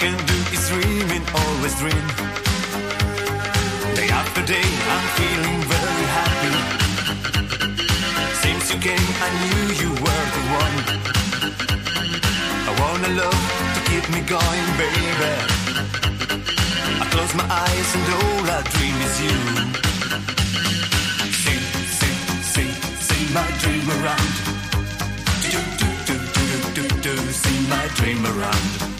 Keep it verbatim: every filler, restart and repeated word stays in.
can do is dreaming, always dream. Day after day, I'm feeling very happy. Since you came, I knew you were the one. I wanna love to keep me going, baby. I close my eyes and all I dream is you. Sing, sing, sing, sing my dream around. Do, do, do, do, do, do, do, sing my dream around.